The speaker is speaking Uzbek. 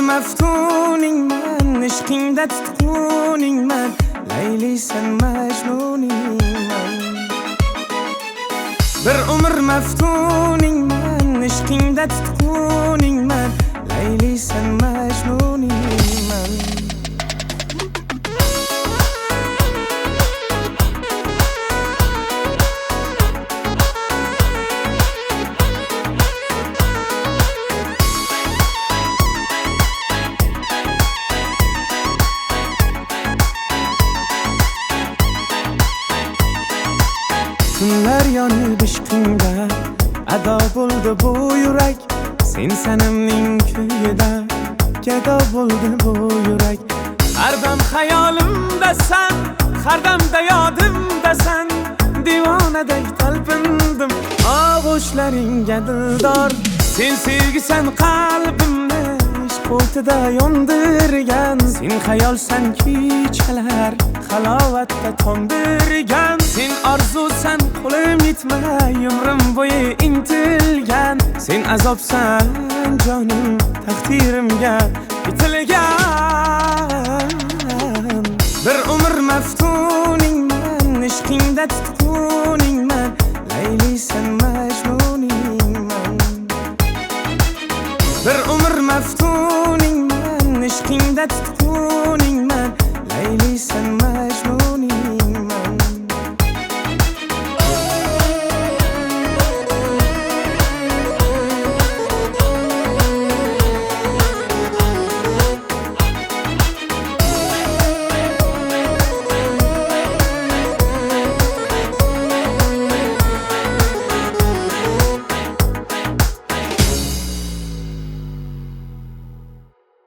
maftuningman, ishqingda tutquningman, Laylisan majnuningman. Bir umr maftuningman, ishqingda tutquningman, Laylisan majnuningman. Tunlar yonib ishqingda ado bo'ldi bu yurak, sen sanamning kuyida gado bo'ldi bu yurak. Har dam xayolimdasan, har damda yodimdasan, divonadek talpindim og'ushlaringga dildor. Sen sevgisan qalbimni ishq o'tida yondirgan, sen xayolsan kechalar halovatda tondirgan, sen orzusan qo'lim yetmay umrim bo'yi intilgan, sen azobsan jonim taqdirimga bitilgan. Bir umr maftuningman, ishqingda tutquningman, Laylisan majnuningman. Bir umr maftuningman, ishqingda tutquningman,